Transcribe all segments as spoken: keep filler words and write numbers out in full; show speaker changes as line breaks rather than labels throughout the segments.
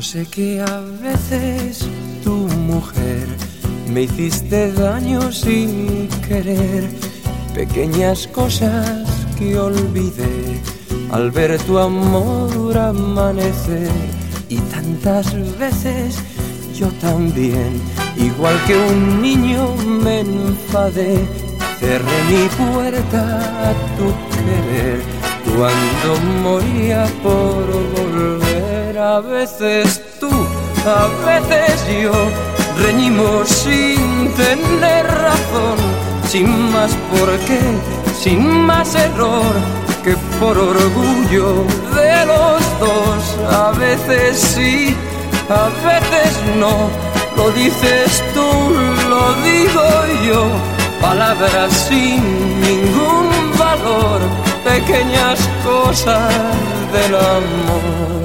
sé que a veces tu mujer me hiciste daño sin querer, pequeñas cosas que olvidé al ver tu amor amanecer. Y tantas veces yo también, igual que un niño, me enfadé, cerré mi puerta a tu querer cuando moría por volver. A veces tú, a veces yo, reñimos sin tener razón, sin más por qué, sin más error que por orgullo de los dos. A veces sí, a veces no, lo dices tú, lo digo yo, palabras sin ningún valor, pequeñas cosas del amor.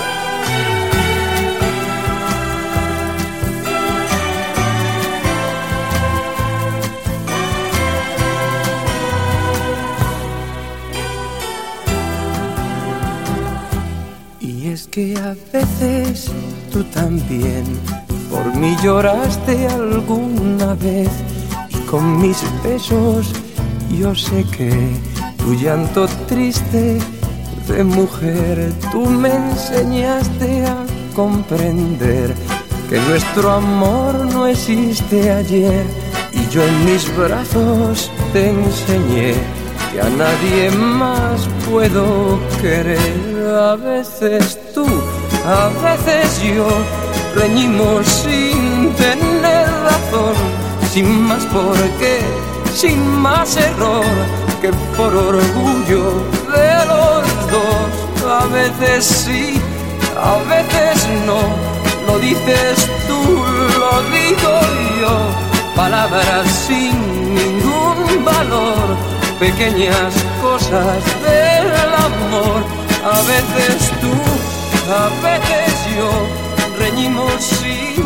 Y es que a veces tú también por mí lloraste alguna vez, y con mis besos yo sé que tu llanto triste de mujer tú me enseñaste a comprender que nuestro amor no existe ayer, y yo en mis brazos te enseñé que a nadie más puedo querer. A veces tú, a veces yo, reñimos sin tener razón, sin más por qué, sin más error que por orgullo de los dos. A veces sí, a veces no, lo dices tú, lo digo yo, palabras sin ningún valor, pequeñas cosas del amor. A veces tú, a veces yo, reñimos sin